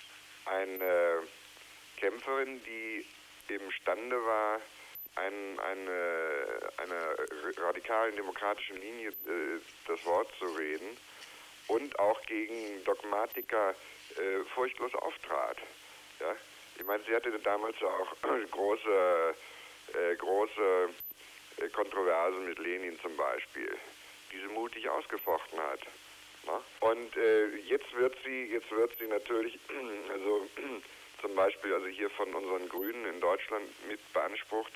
eine Kämpferin, die imstande war, ein, eine, einer radikalen demokratischen Linie äh, das Wort zu reden und auch gegen Dogmatiker äh, furchtlos auftrat. Ja? Ich meine, sie hatte damals auch große, äh, große äh, Kontroversen mit Lenin zum Beispiel, die sie mutig ausgefochten hat. Na? Und äh, jetzt wird sie, jetzt wird sie natürlich, also zum Beispiel also hier von unseren Grünen in Deutschland mit beansprucht,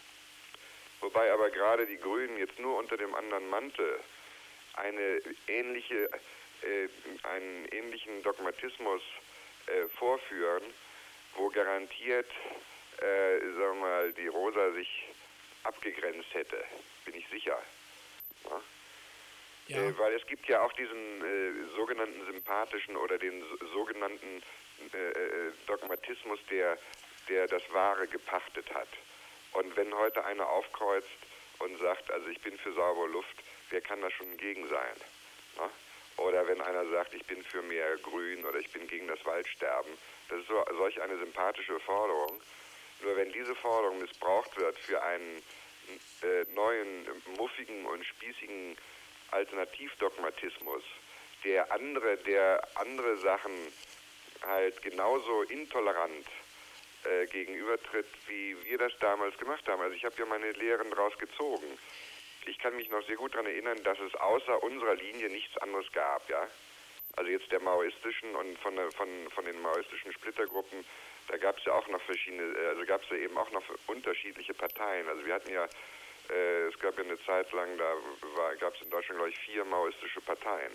wobei aber gerade die Grünen jetzt nur unter dem anderen Mantel eine ähnliche, äh, einen ähnlichen Dogmatismus äh, vorführen, wo garantiert, äh, sagen wir mal, die Rosa sich abgegrenzt hätte, bin ich sicher. Ja? Ja. Äh, weil es gibt ja auch diesen äh, sogenannten sympathischen oder den so, sogenannten äh, Dogmatismus, der, der das Wahre gepachtet hat. Und wenn heute einer aufkreuzt und sagt, also ich bin für saubere Luft, wer kann da schon gegen sein? Na? Oder wenn einer sagt, ich bin für mehr Grün oder ich bin gegen das Waldsterben, das ist so, solch eine sympathische Forderung. Nur wenn diese Forderung missbraucht wird für einen äh, neuen, muffigen und spießigen Alternativdogmatismus, der andere, der andere Sachen halt genauso intolerant äh, gegenübertritt, wie wir das damals gemacht haben. Also ich habe ja meine Lehren daraus gezogen. Ich kann mich noch sehr gut daran erinnern, dass es außer unserer Linie nichts anderes gab, ja. Also jetzt der maoistischen und von, der, von, von den maoistischen Splittergruppen, da gab es ja auch noch verschiedene, also gab es ja eben auch noch unterschiedliche Parteien. Also wir hatten ja, äh, es gab ja eine Zeit lang, da gab es in Deutschland, glaube ich, vier maoistische Parteien.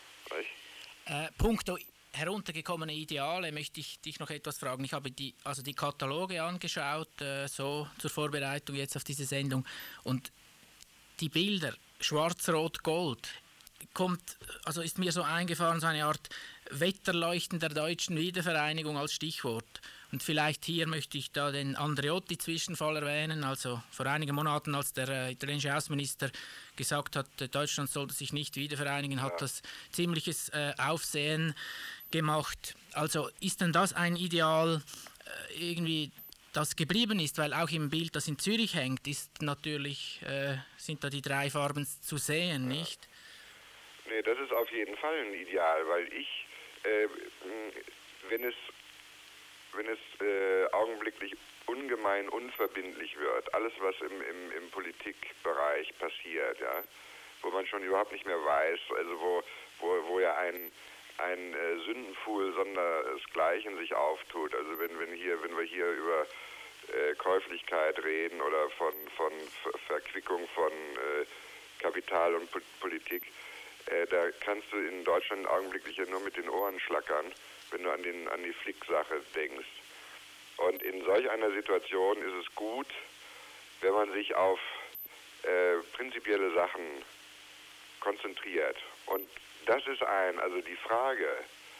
Äh, punkto heruntergekommene Ideale möchte ich dich noch etwas fragen. Ich habe die, also die Kataloge angeschaut, äh, so zur Vorbereitung jetzt auf diese Sendung, und die Bilder, schwarz, rot, gold, kommt, also ist mir so eingefahren, so eine Art Wetterleuchten der deutschen Wiedervereinigung als Stichwort. Und vielleicht hier möchte ich da den Andreotti-Zwischenfall erwähnen. Also vor einigen Monaten, als der äh, italienische Außenminister gesagt hat, äh, Deutschland sollte sich nicht wiedervereinigen, hat das ziemliches äh, Aufsehen gemacht. Also ist denn das ein Ideal äh, irgendwie, das geblieben ist? Weil auch im Bild, das in Zürich hängt, ist natürlich, äh, sind da die drei Farben zu sehen, nicht? Nee, das ist auf jeden Fall ein Ideal, weil ich, äh, wenn es, wenn es äh, augenblicklich ungemein unverbindlich wird, alles was im, im, im Politikbereich passiert, ja, wo man schon überhaupt nicht mehr weiß, also wo, wo, wo ja ein, ein äh, Sündenpfuhl sondersgleichen sich auftut, also wenn, wenn, hier, wenn wir hier über äh, Käuflichkeit reden oder von, von Ver- Verquickung von äh, Kapital und po- Politik, Äh, da kannst du in Deutschland augenblicklich ja nur mit den Ohren schlackern, wenn du an, den, an die Flick-Sache denkst. Und in solch einer Situation ist es gut, wenn man sich auf äh, prinzipielle Sachen konzentriert. Und das ist ein, also die Frage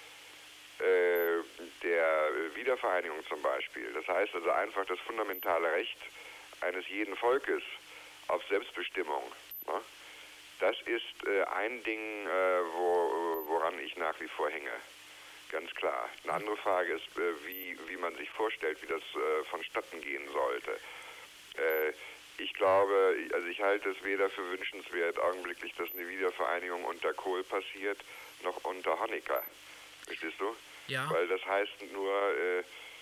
äh, der Wiedervereinigung zum Beispiel, das heißt also einfach das fundamentale Recht eines jeden Volkes auf Selbstbestimmung, ne? Das ist äh, ein Ding, äh, wo, woran ich nach wie vor hänge. Ganz klar. Eine andere Frage ist, äh, wie, wie man sich vorstellt, wie das äh, vonstatten gehen sollte. Äh, ich glaube, also ich halte es weder für wünschenswert augenblicklich, dass eine Wiedervereinigung unter Kohl passiert, noch unter Honecker. Verstehst du? Ja. Weil das heißt nur, äh,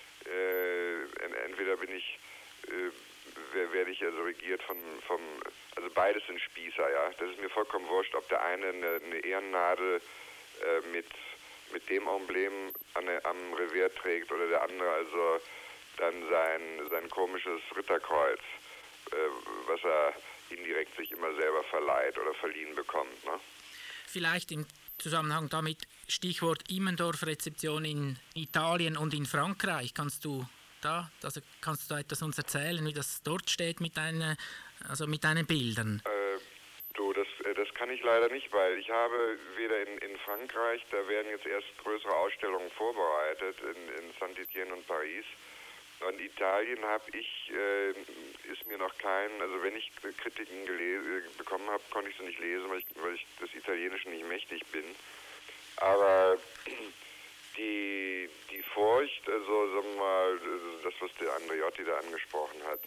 äh, entweder bin ich... Äh, werde ich also regiert von, vom, also beides sind Spießer, ja. Das ist mir vollkommen wurscht, ob der eine eine, eine Ehrennadel äh, mit, mit dem Emblem an, am Revers trägt oder der andere also dann sein, sein komisches Ritterkreuz. äh, was er indirekt sich immer selber verleiht oder verliehen bekommt. Ne? Vielleicht im Zusammenhang damit Stichwort Immendorf-Rezeption in Italien und in Frankreich. Kannst du da, also kannst du da etwas uns erzählen, wie das dort steht mit deinen, also mit deinen Bildern? Äh, du, das, das kann ich leider nicht, weil ich habe weder in, in Frankreich, da werden jetzt erst größere Ausstellungen vorbereitet, in, in Saint-Étienne und Paris. Und Italien habe ich, äh, ist mir noch kein, also wenn ich Kritiken gelesen, bekommen habe, konnte ich sie nicht lesen, weil ich, weil ich des Italienischen nicht mächtig bin. Aber die, die Furcht, also sagen wir mal, das, was der Andreotti da angesprochen hat,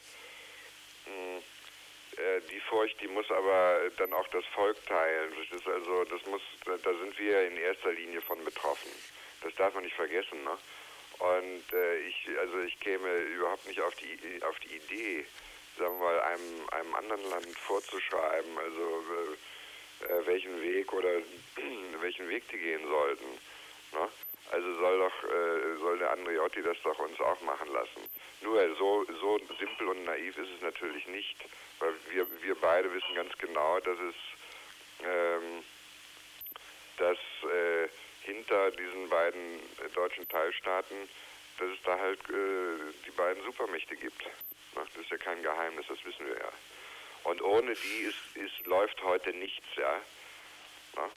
mh, äh, die Furcht, die muss aber dann auch das Volk teilen. Das ist also, das muss, da sind wir in erster Linie von betroffen. Das darf man nicht vergessen, ne? Und äh, ich, also ich käme überhaupt nicht auf die auf die Idee, sagen wir mal, einem, einem anderen Land vorzuschreiben, also äh, welchen Weg oder welchen Weg die gehen sollten. Ne? Also soll doch äh, soll der Andreotti das doch uns auch machen lassen. Nur so so simpel und naiv ist es natürlich nicht, weil wir wir beide wissen ganz genau, dass es ähm, dass äh, hinter diesen beiden äh, deutschen Teilstaaten, dass es da halt äh, die beiden Supermächte gibt. Das ist ja kein Geheimnis, das wissen wir ja. Und ohne die ist, ist, läuft heute nichts, ja. Na?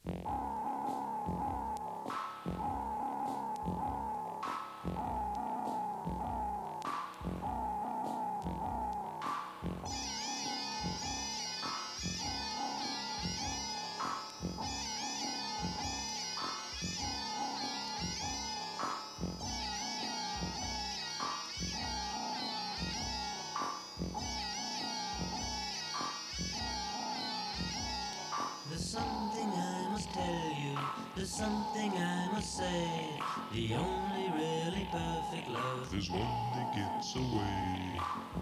There's something I must say. The only really perfect love is one that gets away.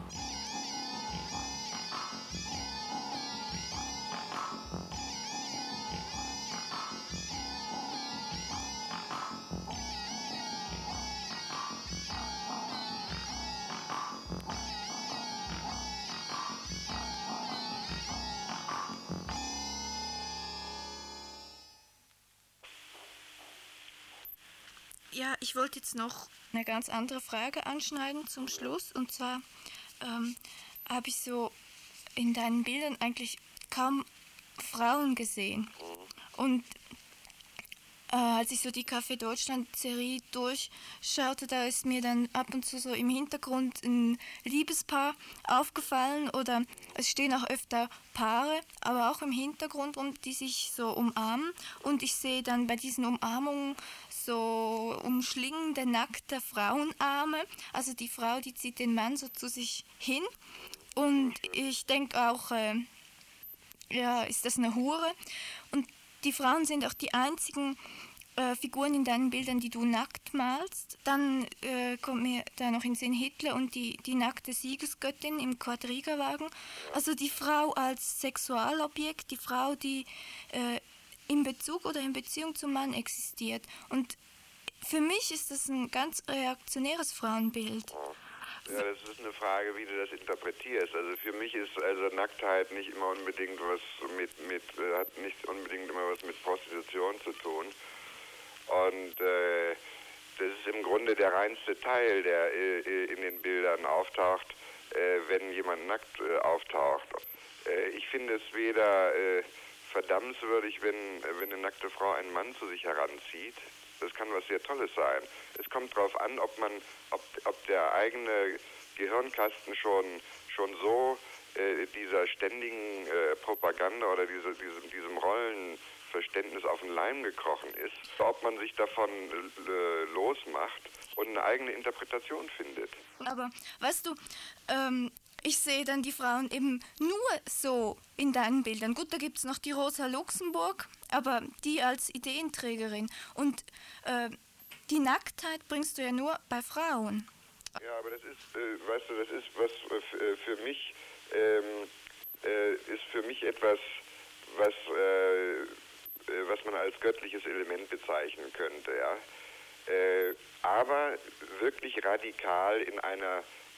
Ja, ich wollte jetzt noch eine ganz andere Frage anschneiden zum Schluss. Und zwar ähm, habe ich so in deinen Bildern eigentlich kaum Frauen gesehen. Und äh, als ich so die Café Deutschland-Serie durchschaute, da ist mir dann ab und zu so im Hintergrund ein Liebespaar aufgefallen. Oder es stehen auch öfter Paare, aber auch im Hintergrund, die sich so umarmen. Und ich sehe dann bei diesen Umarmungen so umschlingende, nackte Frauenarme. Also die Frau, die zieht den Mann so zu sich hin. Und ich denke auch, äh, ja, ist das eine Hure? Und die Frauen sind auch die einzigen äh, Figuren in deinen Bildern, die du nackt malst. Dann äh, kommt mir da noch in den Sinn Hitler und die, die nackte Siegesgöttin im Quadriga-Wagen. Also die Frau als Sexualobjekt, die Frau, die äh, in Bezug oder in Beziehung zum Mann existiert. Und für mich ist das ein ganz reaktionäres Frauenbild. Ja, das ist eine Frage, wie du das interpretierst. Also für mich ist also Nacktheit nicht immer unbedingt was mit, mit äh, hat nicht unbedingt immer was mit Prostitution zu tun. Und äh, das ist im Grunde der reinste Teil, der äh, in den Bildern auftaucht, äh, wenn jemand nackt äh, auftaucht. Äh, ich finde es weder äh, verdammenswürdig, wenn, wenn eine nackte Frau einen Mann zu sich heranzieht. Das kann was sehr Tolles sein. Es kommt darauf an, ob man, ob, ob der eigene Gehirnkasten schon, schon so äh, dieser ständigen äh, Propaganda oder diese, diesem, diesem Rollenverständnis auf den Leim gekrochen ist, ob man sich davon äh, losmacht und eine eigene Interpretation findet. Aber weißt du, ähm, ich sehe dann die Frauen eben nur so in deinen Bildern. Gut, da gibt es noch die Rosa Luxemburg, aber die als Ideenträgerin. Und äh, die Nacktheit bringst du ja nur bei Frauen. Ja, aber das ist, äh, weißt du, das ist was äh, für mich, ähm, äh, ist für mich etwas, was, äh, was man als göttliches Element bezeichnen könnte, ja. Äh, aber wirklich radikal in einer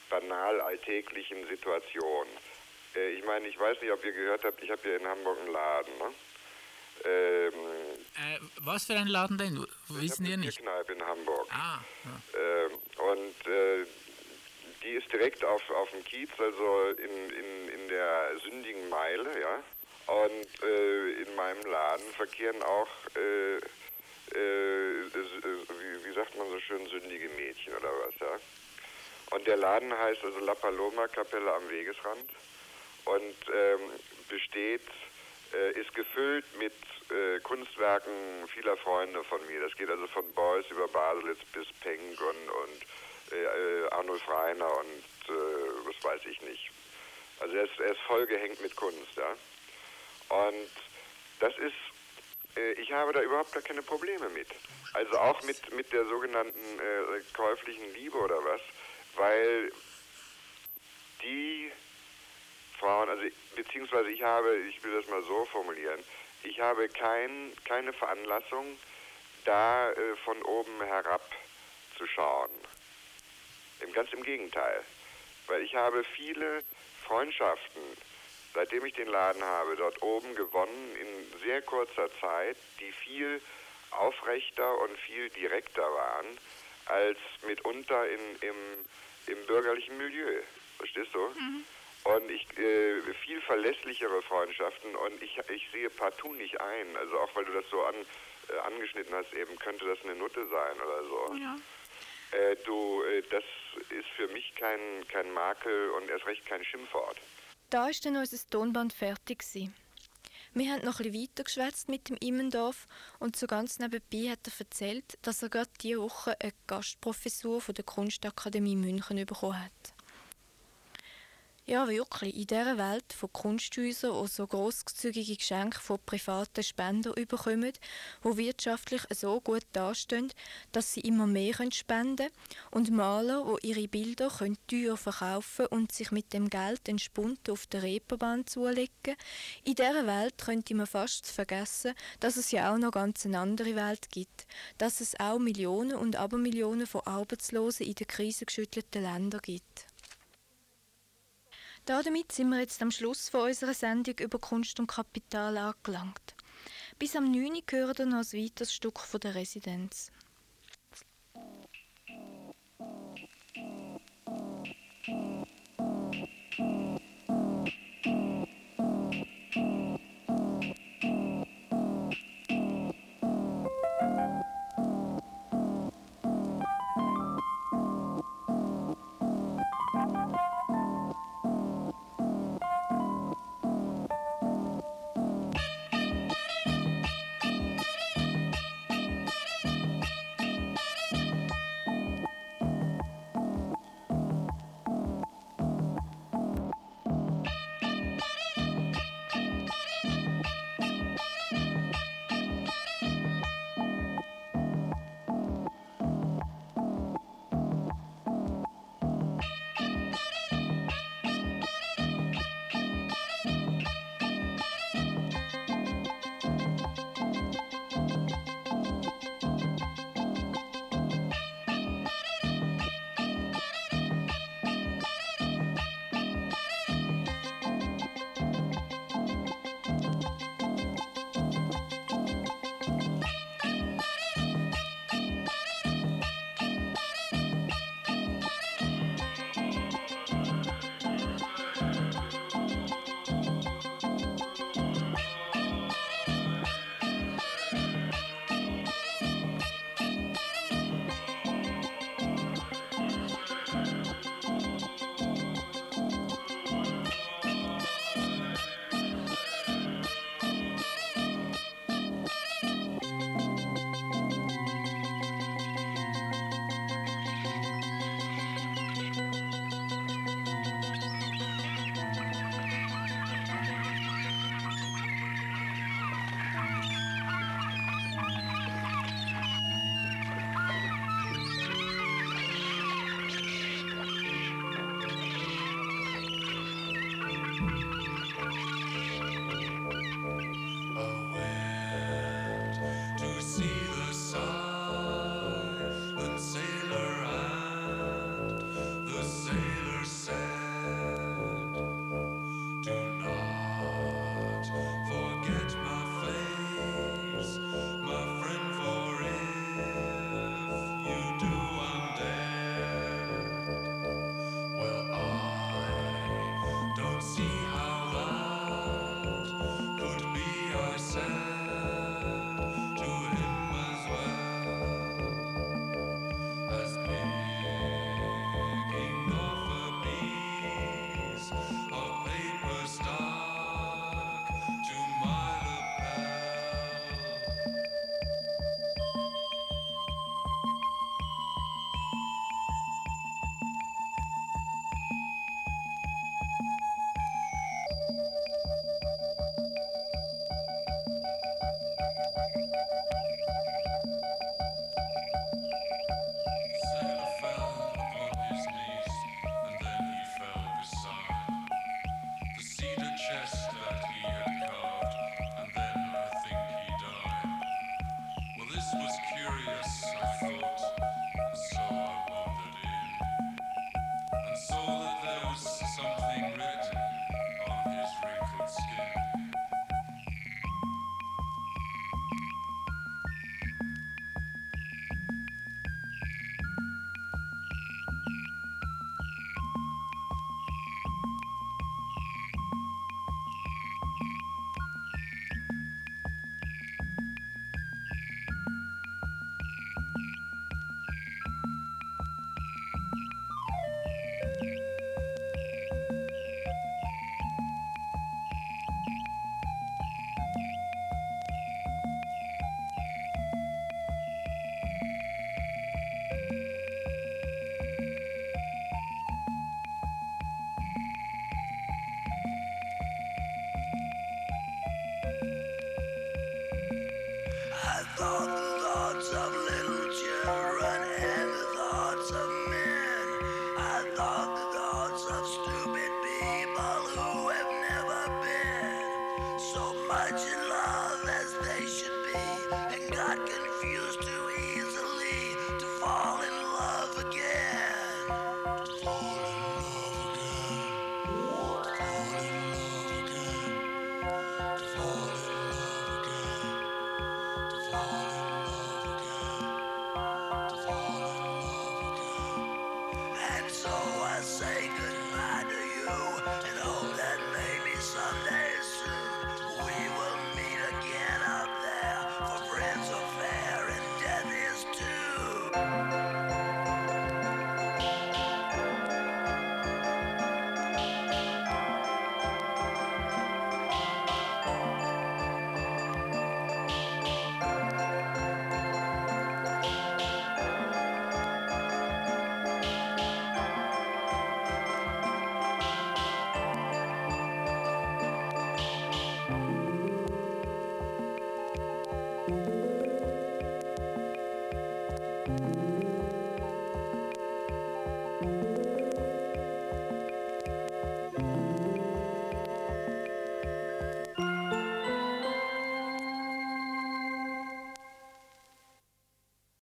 banal alltäglichen Situationen. Äh, ich meine, ich weiß nicht, ob ihr gehört habt, ich habe hier in Hamburg einen Laden. Ne? Ähm, äh, was für ein Laden denn? Wissen wir nicht. Ich habe eine Kneipe in Hamburg. Ah, ja. Ähm, und äh, die ist direkt auf, auf dem Kiez, also in, in, in der sündigen Meile, ja. Und äh, in meinem Laden verkehren auch, äh, äh, wie, wie sagt man so schön, sündige Mädchen oder was, ja. Und der Laden heißt also La Paloma, Kapelle am Wegesrand und ähm, besteht, äh, ist gefüllt mit äh, Kunstwerken vieler Freunde von mir. Das geht also von Beuys über Baselitz bis Penck und, und äh, Arnulf Rainer und äh, was weiß ich nicht. Also er ist, er ist vollgehängt mit Kunst, ja. Und das ist, äh, ich habe da überhaupt gar keine Probleme mit. Also auch mit, mit der sogenannten äh, käuflichen Liebe oder was, weil die Frauen, also beziehungsweise ich habe, ich will das mal so formulieren, ich habe kein, keine Veranlassung, da äh, von oben herab zu schauen. Ganz im Gegenteil, weil ich habe viele Freundschaften, seitdem ich den Laden habe, dort oben gewonnen in sehr kurzer Zeit, die viel aufrechter und viel direkter waren, als mitunter in, im, im bürgerlichen Milieu. Verstehst du? Mhm. Und ich äh, viel verlässlichere Freundschaften und ich, ich sehe partout nicht ein, also auch weil du das so an, äh, angeschnitten hast eben, könnte das eine Nutte sein oder so. Ja. Äh, du, äh, das ist für mich kein, kein Makel und erst recht kein Schimpfwort. Da war dann unser Tonband fertig. Wir haben noch ein bisschen weiter geschwätzt mit dem Immendorf und so ganz nebenbei hat er erzählt, dass er gerade diese Woche eine Gastprofessur von der Kunstakademie München bekommen hat. Ja, wirklich, in dieser Welt von Kunsthäusern, die so grosszügige Geschenke von privaten Spendern bekommen, die wirtschaftlich so gut dastehen, dass sie immer mehr spenden können, und Maler, die ihre Bilder teuer verkaufen und sich mit dem Geld den Spund auf der Reeperbahn zulegen, in dieser Welt könnte man fast vergessen, dass es ja auch noch ganz eine andere Welt gibt, dass es auch Millionen und Abermillionen von Arbeitslosen in den krisengeschüttelten Ländern gibt. Damit sind wir jetzt am Schluss von unserer Sendung über Kunst und Kapital angelangt. Bis am neun Uhr hören wir noch ein weiteres Stück von der Residenz. Thought